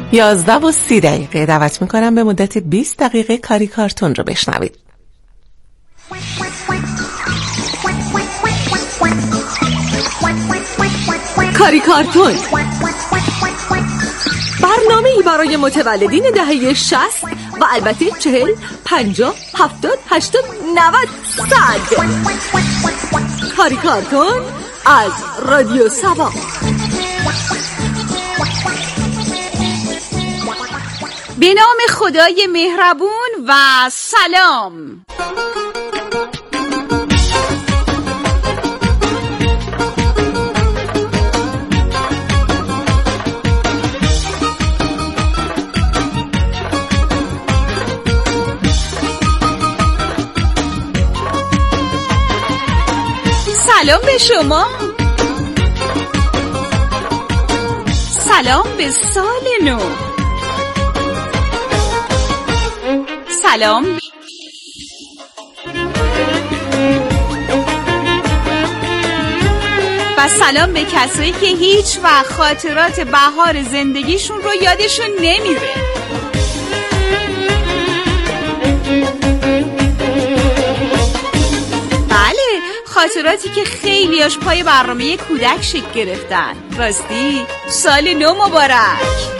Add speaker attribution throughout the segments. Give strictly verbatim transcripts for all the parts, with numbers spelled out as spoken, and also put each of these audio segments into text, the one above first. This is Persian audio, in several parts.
Speaker 1: یازده و سی دقیقه دعوت میکنم به مدت بیست دقیقه کاری کارتون رو بشنوید. کاری کارتون، برنامه‌ای برای متولدین دهه شصت و البته چهل، پنجاه، هفتاد، هشتاد، نود، صد. کاری کارتون از رادیو سبا.
Speaker 2: به نام خدای مهربون و سلام. سلام به شما، سلام به سال نو، سلام و سلام به کسایی که هیچ وقت خاطرات بهار زندگیشون رو یادشون نمیره. بله، خاطراتی که خیلیاش پای برنامه کودک شکل گرفتن. راستی سال نو مبارک.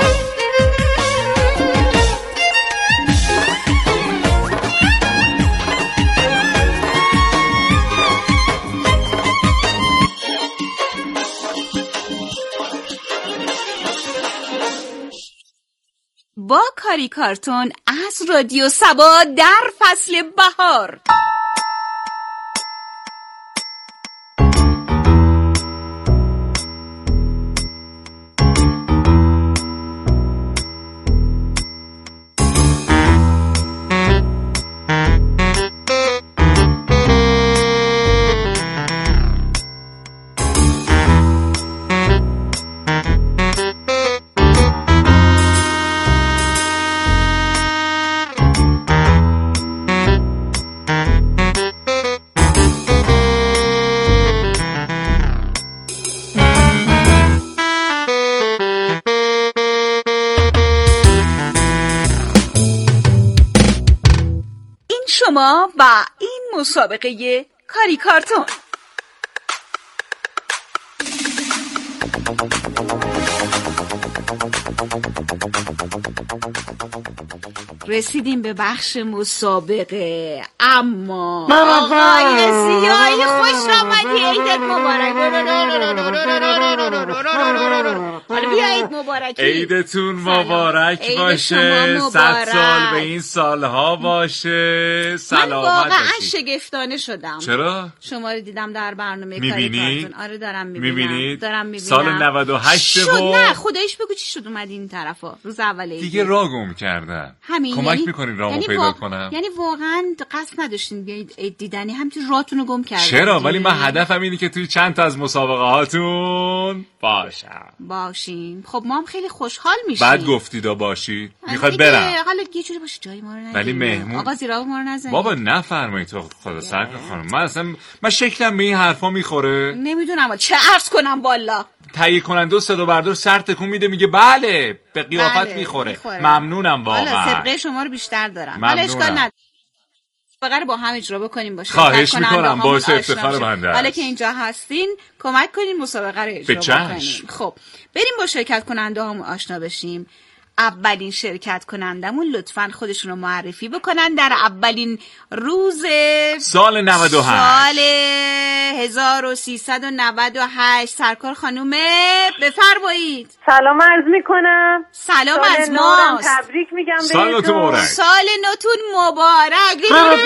Speaker 2: با کاری کارتون از رادیو سبا در فصل بهار. شما و این مسابقه کاری کارتون. رسیدیم به بخش مسابقه، اما آقای سیاهی خوش آمدی، عیدت مبارک. حالا بیا عید مبارک.
Speaker 3: عیدتون مبارک باشه، صد سال به این سالها باشه، سلامت
Speaker 2: باشید. من واقعا
Speaker 3: باشید.
Speaker 2: شگفتانه شدم.
Speaker 3: چرا؟
Speaker 2: شما رو دیدم در برنامه کاری کارتون. آره دارم میبینم.
Speaker 3: میبینید؟
Speaker 2: دارم میبینم.
Speaker 3: سال نود و هشت
Speaker 2: شد
Speaker 3: و
Speaker 2: نه خدایش بگو چی شد اومدی این طرفا روز اول عید.
Speaker 3: دیگه راه گم کردم.
Speaker 2: همین.
Speaker 3: کمک
Speaker 2: یعنی
Speaker 3: میکنین راهمو
Speaker 2: یعنی
Speaker 3: پیدا
Speaker 2: وا...
Speaker 3: کنم؟
Speaker 2: یعنی واقعا قصد نداشتین بیاید عید دیدنی، همینجوری راهتون رو گم کردین.
Speaker 3: چرا؟ ولی من هدفم اینه که توی چند تا از مسابقه هاتون باشم.
Speaker 2: باشیم. خب ما هم خیلی خوشحال میشیم.
Speaker 3: بعد گفتیدا باشید. میخواد برم.
Speaker 2: حالا یه جوری باشه جای ما رو نگیرید.
Speaker 3: ولی مهمون
Speaker 2: آقا زیرا ما رو نزنید.
Speaker 3: بابا نفرمایید تو خدا سرکار خانم. من اصلا من شکلم به این حرفا میخوره.
Speaker 2: نمیدونم چه عرض کنم والا.
Speaker 3: تهیه کننده و صدا بردار سر تکون میده میگه بله به قیافت
Speaker 2: بله،
Speaker 3: میخوره.
Speaker 2: میخوره.
Speaker 3: ممنونم واقعا.
Speaker 2: حالا صدقه شما رو بیشتر دارم. حالا اشکال نداره. فقط با هم اجرا بکنیم باشه.
Speaker 3: خواهش میکنم، باعث افتخار بنده است.
Speaker 2: حالا که اینجا هستین کمک کنین مسابقه رو اجرا بکنیم. خب بریم با شرکت کننده هم آشنا بشیم. اولین شرکت کنندمون لطفاً خودشون رو معرفی بکنن در اولین روز
Speaker 3: سال نود و هشت
Speaker 2: سال هزار و سیصد و نود و هشت. سرکار خانومه بفرمایید.
Speaker 4: سلام عرض میکنم.
Speaker 2: سلام از ماست.
Speaker 4: تبریک میگم بهتون.
Speaker 3: سال نوتون مبارک.
Speaker 2: سال نوتون مبارک.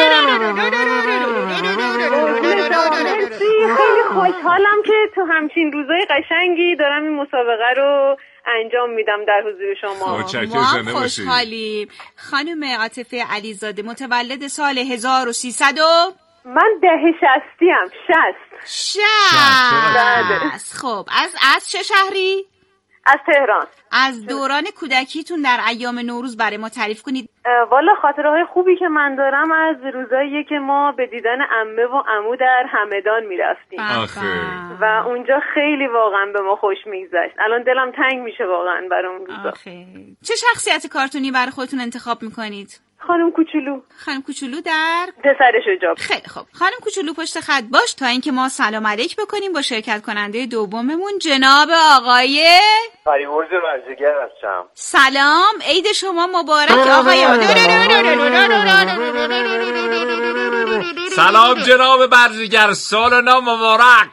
Speaker 4: خیلی خوشحالم که تو همچین روزای قشنگی دارم این مسابقه رو انجام میدم در حضور شما.
Speaker 2: ما خوشحالیم. خانم عاطفه علیزاده متولد سال هزار و سیصد و
Speaker 4: من ده شستیم. شست
Speaker 2: شست. خب از از چه شهری؟
Speaker 4: از تهران.
Speaker 2: از دوران کودکیتون در ایام نوروز برای ما تعریف کنید.
Speaker 4: والا خاطره های خوبی که من دارم از روزاییه که ما به دیدن عمه و عمو در همدان میرفتیم و اونجا خیلی واقعا به ما خوش میگذشت. الان دلم تنگ میشه واقعا برای اون روزا.
Speaker 2: چه شخصیت کارتونی برای خودتون انتخاب میکنید؟
Speaker 4: خانم کوچولو.
Speaker 2: خانم کوچولو در
Speaker 4: پسر شجاع.
Speaker 2: خیلی خوب. خانم کوچولو پشت خط باش تا اینکه ما سلام علیک بکنیم با شرکت کننده دوممون جناب آقای
Speaker 5: فریبرز ورزگر هستم.
Speaker 2: سلام، عید شما مبارک آقای.
Speaker 3: سلام جناب برزگر، سال نو مبارک.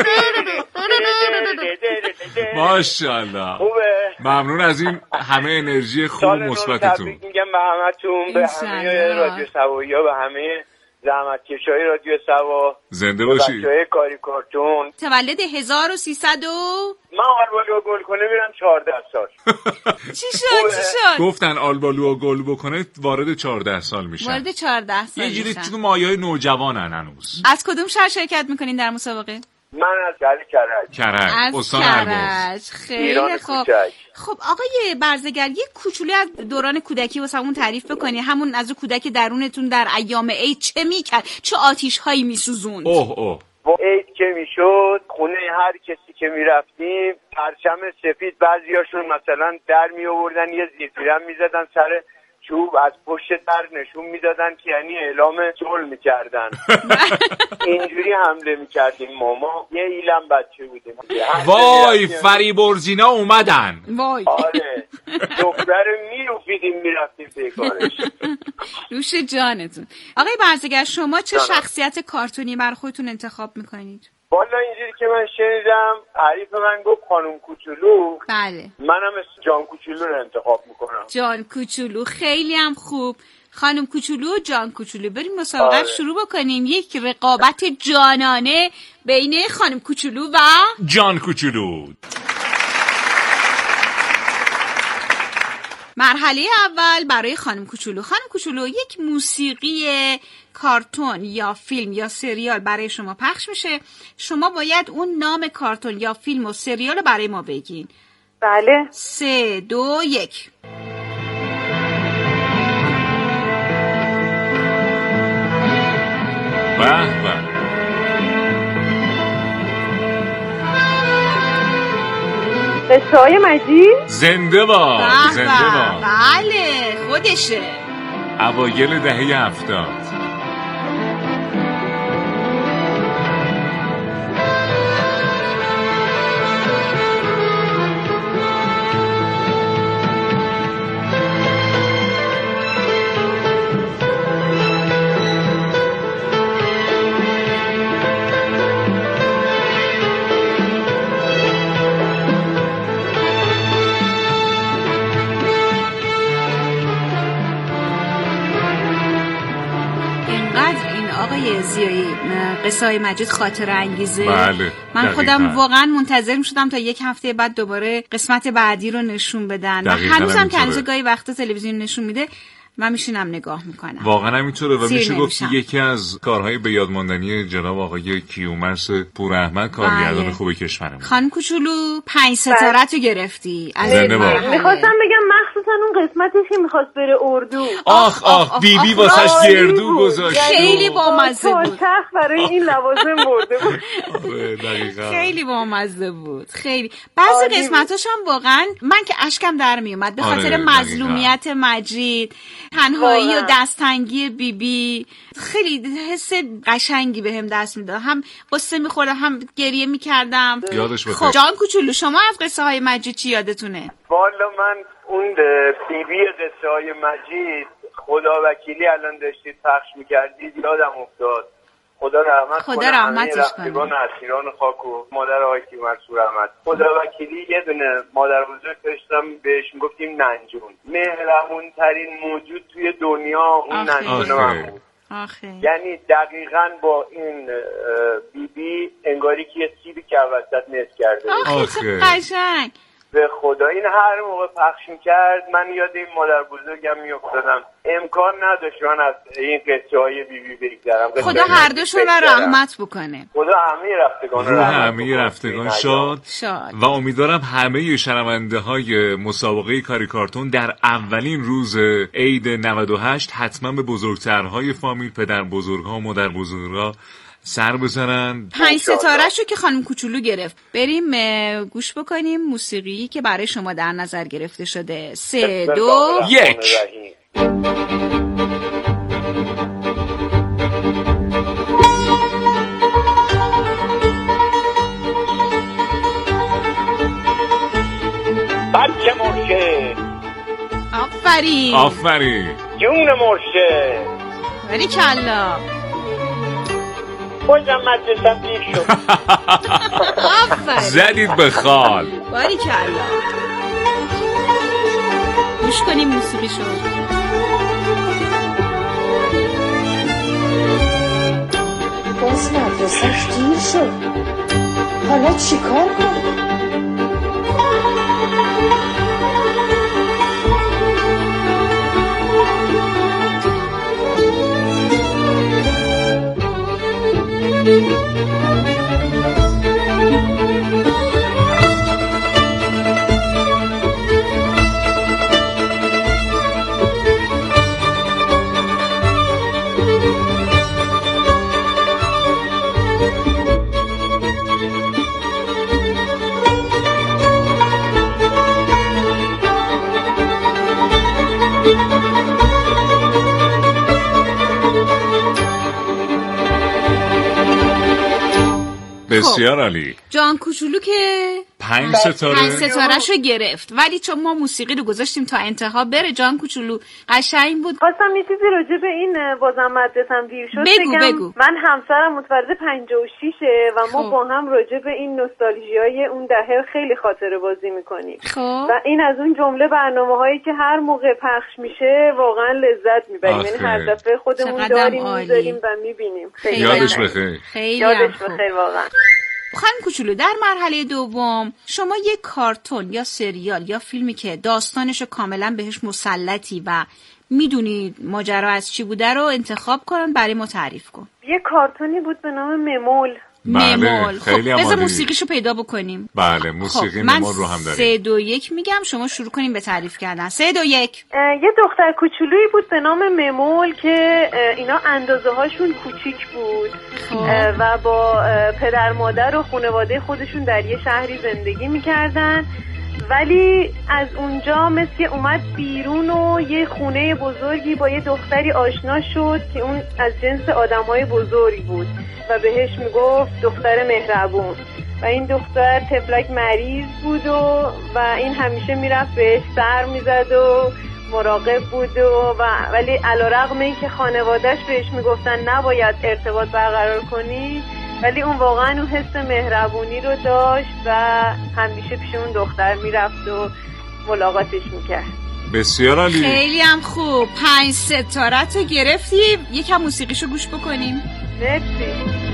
Speaker 3: ماشاءالله.
Speaker 5: خوبه.
Speaker 3: ممنون از این همه انرژی خوب و مثبتتون.
Speaker 5: میگم به همتون، به همه رادیو سویا، به همه زحمتکشای رادیو سوا.
Speaker 3: زنده باشی.
Speaker 5: بچه‌های کاری کارتون.
Speaker 2: تولد هزار و سیصد و
Speaker 5: من آلبالو و گل کنه میرم چهارده سال.
Speaker 2: چی شد؟ چی شد؟
Speaker 3: گفتن آلبالو و گل بکنه وارد چهارده سال میشن.
Speaker 2: وارد چهارده سال
Speaker 3: یه جوری تو مایه‌های نوجوانن هنوز.
Speaker 2: از کدوم شهر شرکت میکنین در مسابقه؟
Speaker 5: من از شهر کرج.
Speaker 3: کرج. استان
Speaker 2: کرج. خیلی خوب. خب آقای برزگر یه کوچولو از دوران کودکی واسمون تعریف بکنی، همون از کودک درونتون در ایام عید چه میکرد؟ چه آتیش‌هایی میسوزوند؟
Speaker 3: اوه اوه.
Speaker 5: با عید که میشد خونه هر کسی که میرفتیم پرچم سفید بعضیاشون مثلا در می آوردن یه زیرپیرن میزدن سر چوب، از پشت در نشون میدادن که یعنی اعلام صلح میکردن. اینجوری حمله میکردیم. ماما یه ایلم بچه بودیم.
Speaker 3: وای فریبرزینا اومدن.
Speaker 2: وای.
Speaker 5: آره دختر میروفیدیم میرفتیم پیکارش.
Speaker 2: روش جانتون. آقای برزگر شما چه شخصیت کارتونی بر خودتون انتخاب میکنید؟
Speaker 5: والا اینجوری که من شنیدم تعریف من گفت خانم کوچولو.
Speaker 2: بله.
Speaker 5: منم اسم جان کوچولو رو انتخاب میکنم.
Speaker 2: جان کوچولو خیلی هم خوب. خانم کوچولو و جان کوچولو بریم مسابقه
Speaker 5: آره.
Speaker 2: شروع بکنیم. یک رقابت جانانه بین خانم کوچولو و
Speaker 3: جان کوچولو.
Speaker 2: مرحله اول برای خانم کوچولو. خانم کوچولو یک موسیقی کارتون یا فیلم یا سریال برای شما پخش میشه. شما باید اون نام کارتون یا فیلم و سریال رو برای ما بگین.
Speaker 4: بله.
Speaker 2: سه دو یک.
Speaker 3: به به.
Speaker 4: قصه‌های مجید.
Speaker 3: زنده با زنده با.
Speaker 2: بله خودشه.
Speaker 3: اوایل دهه هفتاد.
Speaker 2: زیایی قصه های مجید خاطره انگیزه.
Speaker 3: بله.
Speaker 2: من خودم واقعا منتظر می شدم تا یک هفته بعد دوباره قسمت بعدی رو نشون بدن. هنوزم که هنوز گاهی وقتا تلویزیون نشون میده من میشینم نگاه میکنم.
Speaker 3: واقعا همینطوره و میشه گفت یکی از کارهای به یاد ماندنی جناب آقای کیومرث پوراحمد کارگردان بله. خوب کشورمون.
Speaker 2: خانم کوچولو پنج ستاره تو گرفتی.
Speaker 4: میخواستم بگم مخصوصا اون قسمتش که میخواست بره اردو.
Speaker 3: آخ آخ بی بی واسش گردو گذاشت.
Speaker 2: خیلی بامزه بود.
Speaker 4: تخت برای این لوازم برده بود.
Speaker 2: خیلی بامزه بود. خیلی. بعضی قسمتاش هم واقعا من که اشکم در میومد به خاطر مظلومیت مجید، تنهایی و دستتنگی بیبی بی. خیلی حس قشنگی بهم دست میداد. هم قصه میخوردم هم گریه میکردم.
Speaker 3: یادش بخیر.
Speaker 2: خب جان کوچولو شما از قصه های مجید چی یادتونه؟
Speaker 5: والا من اون بیبی بی قصه های مجید خدا وکیلی الان داشتید پخش میکردید یادم افتاد. خدا رحمت
Speaker 2: خدا کنه رحمتش کنه
Speaker 5: رفتگان اسیران خاک و مادر آقای کیومرث پوراحمد. خدا وکیلی یه دونه مادر بزرگ داشتم بهش میگفتیم ننجون. مهربون ترین موجود توی دنیا اون ننجون هم بود.
Speaker 2: آخه.
Speaker 5: یعنی دقیقاً با این بیبی بی انگاری که یه سیبی که وسط نصف کرده.
Speaker 2: آخه قشنگ.
Speaker 5: به خدا این هر موقع پخش میکرد من یاد این مادر بزرگم میافتادم. امکان نداشت من از این قصه های بی بی بگذرم.
Speaker 2: خدا هر دوشون رو رحمت بکنه.
Speaker 5: خدا همه رفتگان رو
Speaker 3: همه رفتگان شاد. شاد و امیدوارم همه شنونده های مسابقه کاری کارتون در اولین روز عید نود و هشت حتما به بزرگترهای فامیل، پدر بزرگها و مادر بزرگها سر بزنن.
Speaker 2: پنج ستاره شو که خانم کوچولو گرفت. بریم گوش بکنیم موسیقی که برای شما در نظر گرفته شده. سه دو
Speaker 3: یک.
Speaker 5: بچه مرشه.
Speaker 2: آفرین
Speaker 3: آفرین.
Speaker 5: جون مرشه.
Speaker 2: بری کلا.
Speaker 5: بازم مدرسم دیر شد.
Speaker 2: آفرین.
Speaker 3: زدید به خال.
Speaker 2: باری کلا. گوش کنیم موسیقی شد.
Speaker 6: باز مدرسش دیر شد. حالا چی کار کنم؟
Speaker 3: بسیار عالی.
Speaker 2: جان کوچولو که
Speaker 3: پنج ستاره
Speaker 2: پنج ستاره شو گرفت، ولی چون ما موسیقی رو گذاشتیم تا انتها بره جان کوچولو قشنگ بود.
Speaker 4: خواستم یه چیزی راجع به این بازم مدرسم دیر شد
Speaker 2: بگو
Speaker 4: بگم.
Speaker 2: بگو.
Speaker 4: من همسرم متولد پنجاه و شش و ما خب. با هم راجع به این نوستالژیای اون دهه خیلی خاطره بازی میکنیم.
Speaker 2: خب.
Speaker 4: و این از اون جمله برنامه‌هایی که هر موقع پخش میشه واقعا لذت میبریم. یعنی هر دفعه خودمون داریم میذاریم و میبینیم.
Speaker 3: خیلی یادش بخیر.
Speaker 2: خیلی
Speaker 4: یادش بخیر واقعا.
Speaker 2: خانم کوچولو در مرحله دوم شما یک کارتون یا سریال یا فیلمی که داستانشو کاملا بهش مسلطی و میدونید ماجرا از چی بوده رو انتخاب کن برای ما تعریف کن.
Speaker 4: یه کارتونی بود به نام ممول.
Speaker 3: بله
Speaker 2: ممول.
Speaker 3: خیلی
Speaker 2: خب بذار موسیقیشو پیدا بکنیم.
Speaker 3: بله موسیقی
Speaker 2: خب
Speaker 3: ممول رو هم داریم.
Speaker 2: سه دو یک میگم شما شروع کنیم به تعریف کردن. سه دو یک.
Speaker 4: یه دختر کوچولویی بود به نام ممول که اینا اندازه هاشون کوچیک بود و با پدر مادر و خانواده خودشون در یه شهری زندگی میکردن، ولی از اونجا مثل اومد بیرون و یه خونه بزرگی با یه دختری آشنا شد که اون از جنس آدمای بزرگ بود و بهش میگفت دختر مهربون و این دختر طفلک مریض بود و و این همیشه میرفت بهش سر میزد و مراقب بود و, و ولی علیرغم این که خانوادهش بهش میگفتن نباید ارتباط برقرار کنی، ولی اون واقعا اون حس مهربونی رو داشت و همیشه پیش اون دختر میرفت و ملاقاتش میکرد.
Speaker 3: بسیار عالی.
Speaker 2: خیلی هم خوب. پنج ستاره تو گرفتی. یکم موسیقیشو گوش بکنیم.
Speaker 4: مرسی.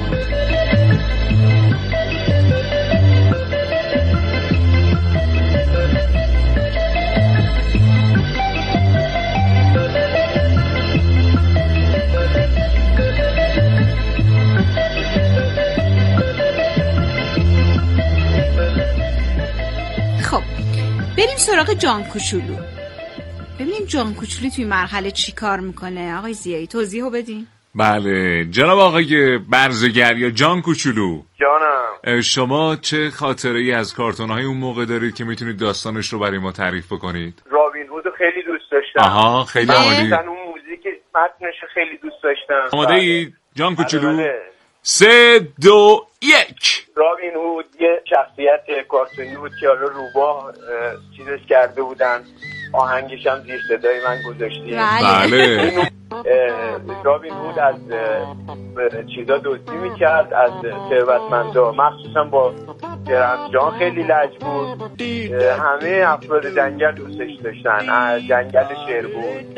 Speaker 2: بریم سراغ جان کوچولو. ببینیم جان کوچولو توی مرحله چی کار میکنه. آقای زیایی توضیحو بدین.
Speaker 3: بله جناب آقای برزگر یا جان کوچولو،
Speaker 5: جانم
Speaker 3: شما چه خاطره ای از کارتون‌های اون موقع دارید که میتونید داستانش رو برای ما تعریف بکنید؟
Speaker 5: رابین هود خیلی دوست داشتم.
Speaker 3: آها خیلی عالی.
Speaker 5: اون موزیک متنش خیلی دوست داشتم.
Speaker 3: آماده ای جان کوچولو؟ بله. سه دو یک.
Speaker 5: رابین هود یه شخصیت کارتونی بود که حالا روباه چیزش کرده بودن، آهنگش هم زیر صدای من گذاشتیم.
Speaker 3: بله.
Speaker 5: رابین هود از چیزا دوستی میکرد از ثروتمندا، مخصوصا با درمجان خیلی لج بود. همه افراد جنگل دوستش داشتن، از جنگل شیر بود.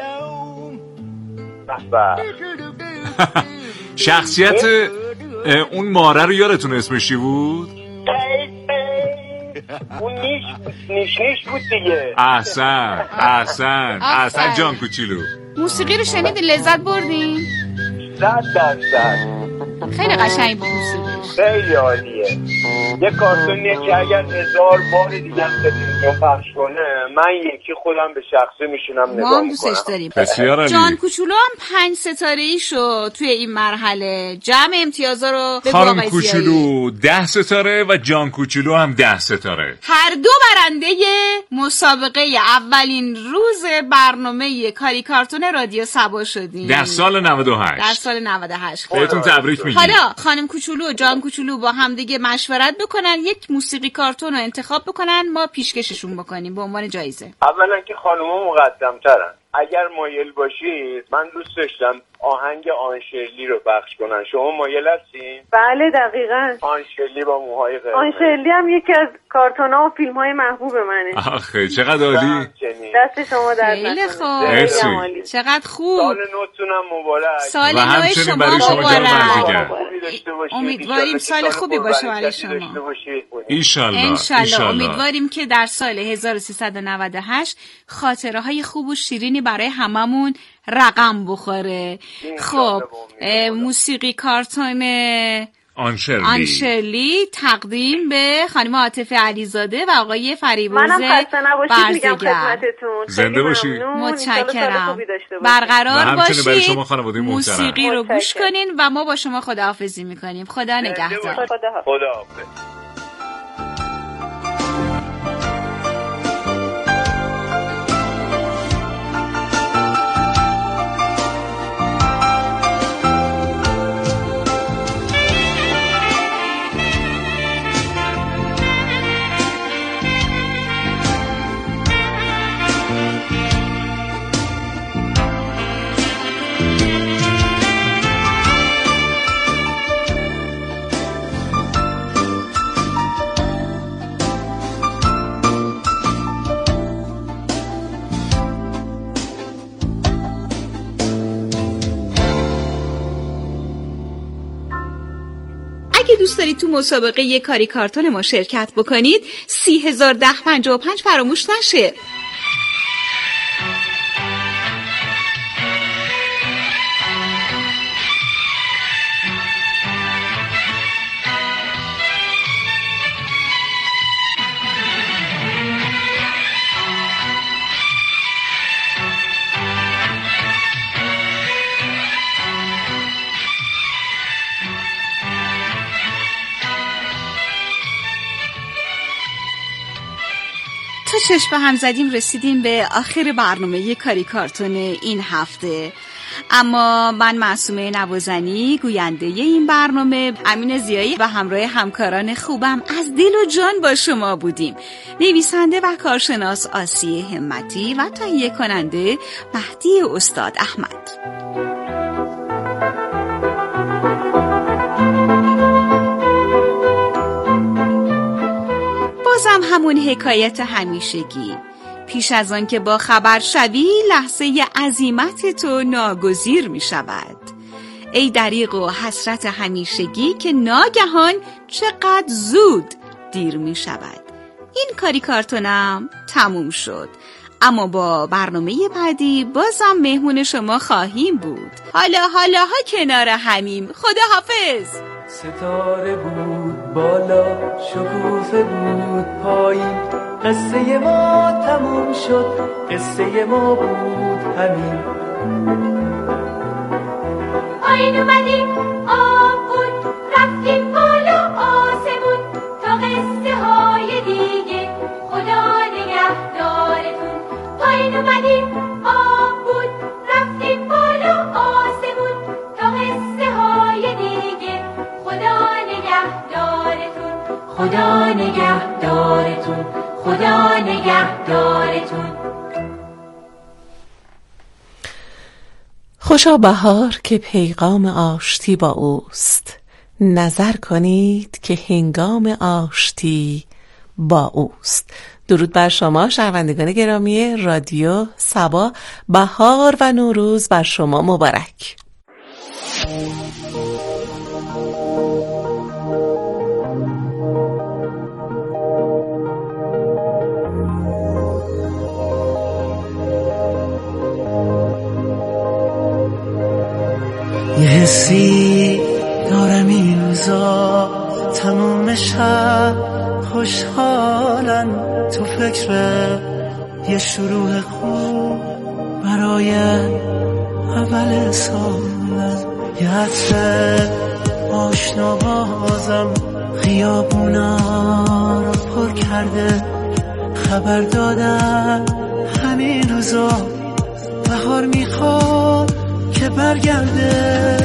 Speaker 3: شخصیت اون ماره رو یادتون اسمش چی بود؟
Speaker 5: اون نیش نیش نیش بود دیگه.
Speaker 3: احسن احسن احسن جان کوچولو.
Speaker 2: موسیقی رو شنیدی لذت بردین؟
Speaker 5: صد درصد.
Speaker 2: خیلی قشنگ بود موسیقی.
Speaker 5: خیلی عالیه. یه کارتونیه که اگر هزار بار دیگه هم تلویزیون پخش کنه من یکی خودم به شخصه میشونم نگاه
Speaker 2: ما هم دوستش داریم.
Speaker 3: بسیار عالی.
Speaker 2: جان کوچولو هم پنج ستاره‌ای شد توی این مرحله. جمع امتیازا رو به
Speaker 3: خانم کوچولو ده ستاره و جان کوچولو هم ده ستاره.
Speaker 2: هر دو برنده مسابقه اولین روز برنامه کاری کارتون رادیو صبا شدیم
Speaker 3: در سال نود و هشت.
Speaker 2: در سال نود و هشت.
Speaker 3: بهتون تبریک میگیم.
Speaker 2: حالا خانم کوچولو و جان کوچولو با هم دیگه مشورت بکنن یک موسیقی کارتون رو انتخاب بکنن، ما پیشکششون بکنیم به عنوان جایزه.
Speaker 5: اولا که خانوما مقدم‌ترن. اگر مایل باشید من دوست داشتم آهنگ آنشرلی رو پخش کنن. شما مایل هستین؟
Speaker 4: بله دقیقاً.
Speaker 5: آنشرلی با موهای قرمز.
Speaker 4: آنشرلی هم یکی از کارتون‌ها و فیلم‌های محبوب منه.
Speaker 3: آخه چقدر عالی.
Speaker 4: دست شما درد نکنه.
Speaker 2: خیلی خوب. چقدر خوب.
Speaker 5: سال نوتون هم مبارک.
Speaker 2: سال نو شما مبارک. امیدواریم سال خوبی باشه برای شما.
Speaker 3: ایشالله.
Speaker 2: انشالله. امیدواریم که در سال هزار و سیصد و نود و هشت خاطره های خوب و شیرینی برای هممون رقم بخوره. خب موسیقی کارتون
Speaker 3: آنشرلی
Speaker 2: آنشرلی تقدیم به خانم عاطفه علیزاده و آقای فریبرز
Speaker 4: منم خسته نباشید میگم خدمتتون.
Speaker 3: زنده باشید.
Speaker 2: متشکرم. برقرار باشید. موسیقی رو گوش کنین و ما با شما خداحافظی میکنیم. خدا نگهدار.
Speaker 5: خداحافظ.
Speaker 2: اگه دوست دارید تو مسابقه یه کاری کارتون ما شرکت بکنید سی هزار ده پنجاه و پنج فراموش نشه. چشم هم زدیم رسیدیم به آخر برنامه کاری کارتون این هفته. اما من معصومه نوازنی گوینده این برنامه، امین ضیایی و همراه همکاران خوبم از دل و جان با شما بودیم. نویسنده و کارشناس آسیه همتی و تهیه کننده مهدی استاد احمد. بازم همون حکایت همیشگی. پیش از آن که با خبر شوی لحظه عزیمت تو ناگزیر می شود. ای دریغ و حسرت همیشگی که ناگهان چقدر زود دیر می شود. این کاری کارتونم تموم شد، اما با برنامه بعدی بازم مهمون شما خواهیم بود. حالا حالا ها کنار همیم. خدا حافظ.
Speaker 7: ستاره بود بالا، شکوفه بود پایین، قصه ما تموم شد، قصه ما بود همین.
Speaker 8: پایین اومدیم آب بود، رفتیم بالا آسمون، تا قصه های دیگه خدا نگهدارتون. پایین اومدیم آب بود، رفتیم بالا آسمون، تا قصه های دیگه خدا نگهدارتون. خدا نگهدارتون. خدا نگهدارتون.
Speaker 9: خوشا بهار که پیغام آشتی با اوست، نظر کنید که هنگام آشتی با اوست. درود بر شما شنوندگان گرامی رادیو صبا، بهار و نوروز بر شما مبارک.
Speaker 10: روزا تموم شب خوشحالن، تو فکر یه شروع خوب برای اول سالن. یه عطر آشنا بازم خیابونا رو پر کرده، خبر دادن همین روزا بهار میخواد که برگرده.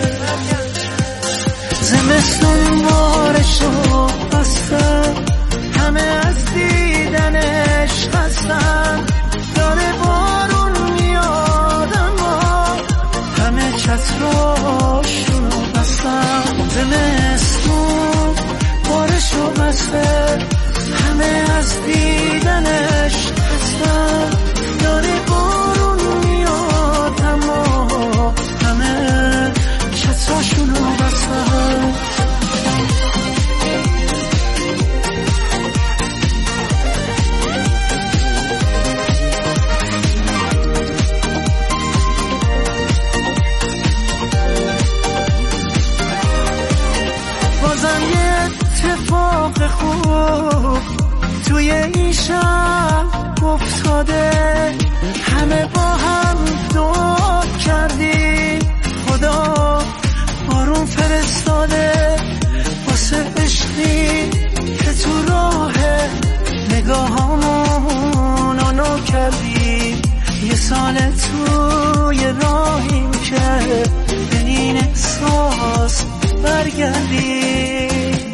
Speaker 10: زمستون بارشو بسته، همه از دیدنش خستن، داره بارون میاد اما همه چتراشونو بستن. زمستون بارشو بسته، همه از دیدنش خستن، داره بارون میاد اما همه چتراشونو بستن. بازم یه اتفاق خوب توی این شب افتاده، همه با هم دعا کردیم خدا بارون فرستاده واسه عشقی که تو راه نگاهامون آنو کردیم. یه سال توی راهیم که به این احساس برگردیم.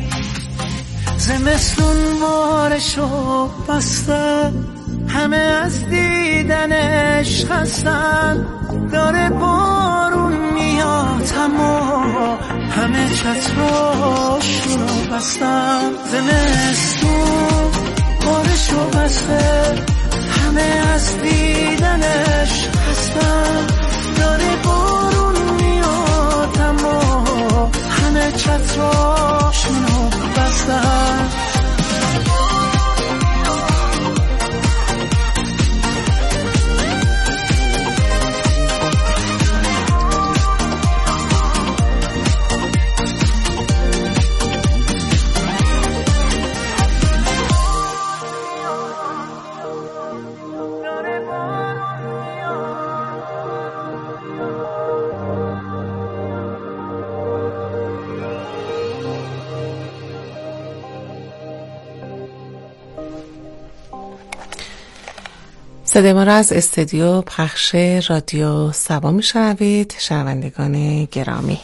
Speaker 10: زمستون بارشو بسته، همه از دیدنش خستن، داره بارون میاد اما همه چتراشونو بستن. زمستون بارشو بسته، همه از دیدنش خستن، داره بارون میاد اما همه چتراشونو بستن.
Speaker 9: صدای ما را از استودیو پخش رادیو سبا میشنوید. شنوندگان گرامی،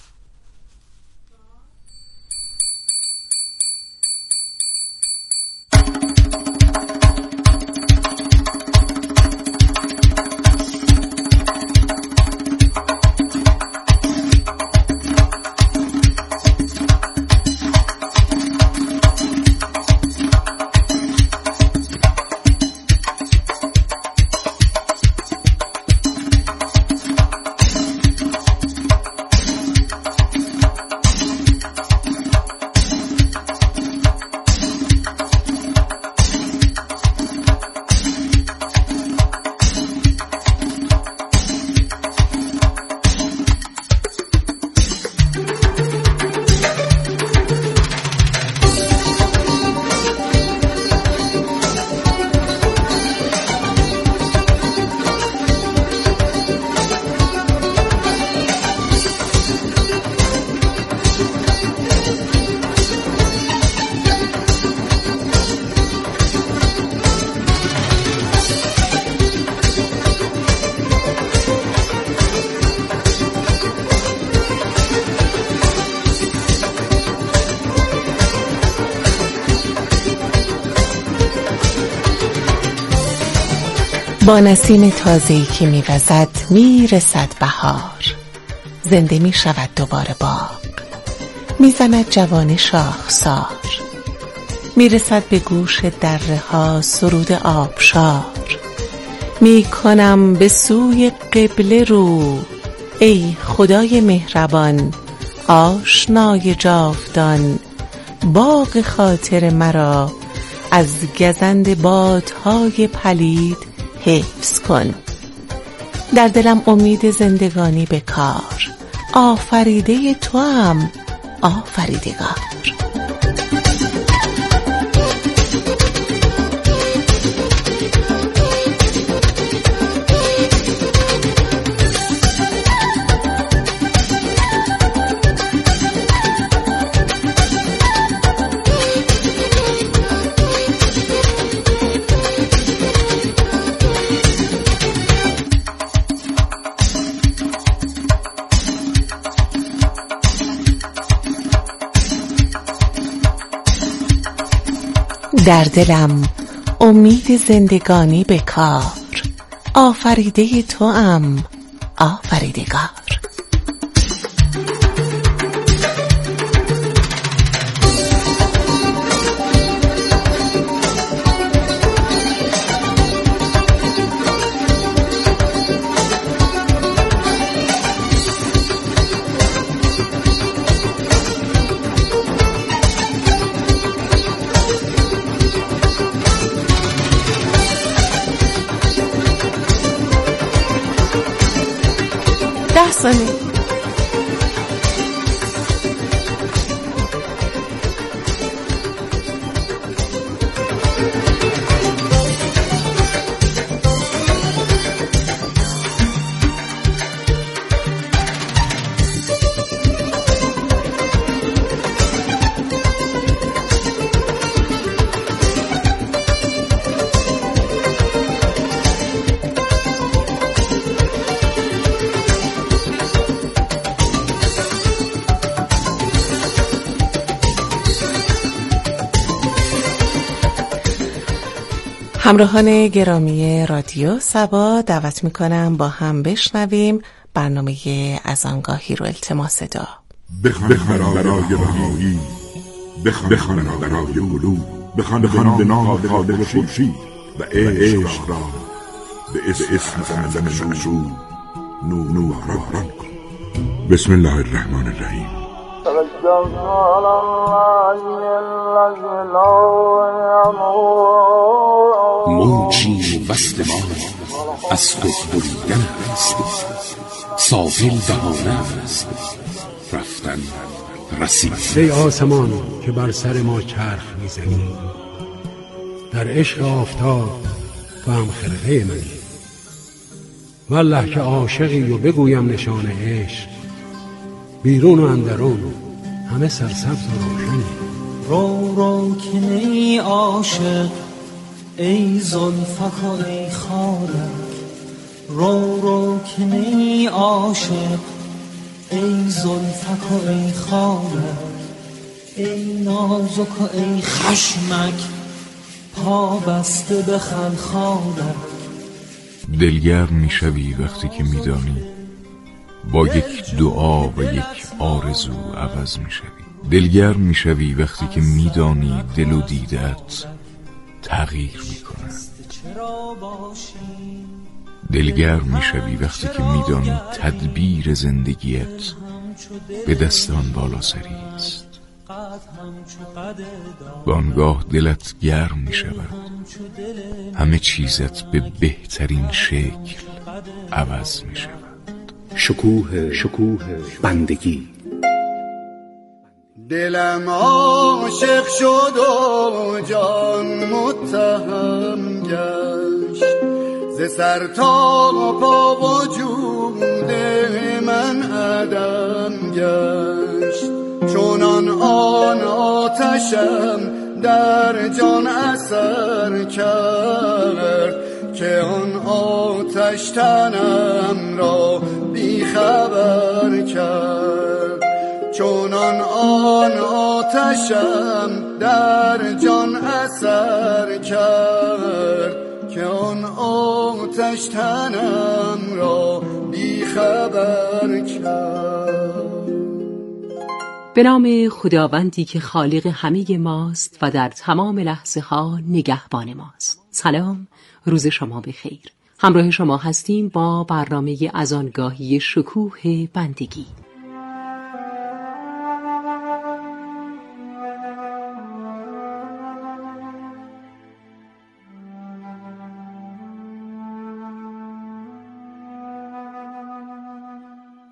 Speaker 9: با نسیم تازه‌ای که می‌وزد میرسد بهار، زنده میشود دوباره باغ، میزند جوان شاخسار، میرسد به گوش دره ها سرود آبشار. میکنم به سوی قبله رو، ای خدای مهربان آشنای جاودان، باغ خاطر مرا از گزند بادهای پلید حفظ کن. در دلم امید زندگانی به کار، آفریده تو هم آفریدگار. در دلم امید زندگانی به کار، آفریده توام آفریدگار. ده ثانیه. همراهان گرامی رادیو صبا، دعوت میکنم با هم بشنویم برنامه از آنگاهی رو التماس دا.
Speaker 11: بخوان برای راهی، بخوان برای علو، بخوان به نام خالق خورشید و عشق را به اسم زمزم شمشور نور ران کن. بسم الله الرحمن الرحیم.
Speaker 12: موجی وصل ما از تو بریدن است، ساحل بهانه است رفتن رسید.
Speaker 13: ای آسمان که بر سر ما چرخ میزنی، در عشق آفتاب و هم خرقه منی. والله که عاشقی و بگویم نشان عشق، بیرون و اندرون همه سرسبز و روشنی.
Speaker 10: رو رو که نی عاشق ای زلفک و ای خالک، رو رو که نی عاشق ای زلفک و ای خالک، ای نازک و ای خشمک پا بسته بخند خالک.
Speaker 3: دلگرم میشوی وقتی که میدانی با یک دعا و یک آرزو عوض میشوی. دلگرم میشوی وقتی که میدانی دل و دیدت تغییر میکنه. دلگرم میشوی وقتی که میدانی تدبیر زندگیت به دست آن بالا سری است. بانگاه دلت گرم میشود، همه چیزت به بهترین شکل عوض میشود.
Speaker 12: شکوه شکوه بندگی.
Speaker 14: دلم عاشق شد و جان متهم گشت، ز سر تا پا وجود من عدم گشت. چونان آن آتشم در جان اثر کرد، که آن آتش تنم را بی خبر کرد. چونان آن آتشم در جان اثر کرد، که آن آتش تنم را بی خبر کرد.
Speaker 15: به نام خداوندی که خالق همه ماست و در تمام لحظه ها نگهبان ماست. سلام، روز شما بخیر. همراه شما هستیم با برنامه از آنگاهی شکوه بندگی.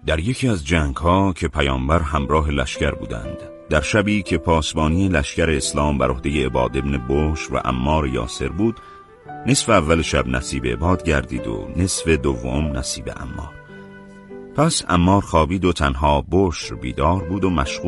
Speaker 16: در یکی از جنگ‌ها که پیامبر همراه لشکر بودند، در شبی که پاسبانی لشکر اسلام بر عهده عباد ابن بشر و عمار یاسر بود، نصف اول شب نصیب عباد گردید و نصف دوم نصیب عمار. پس عمار خوابید و تنها بشر بیدار بود و مشغول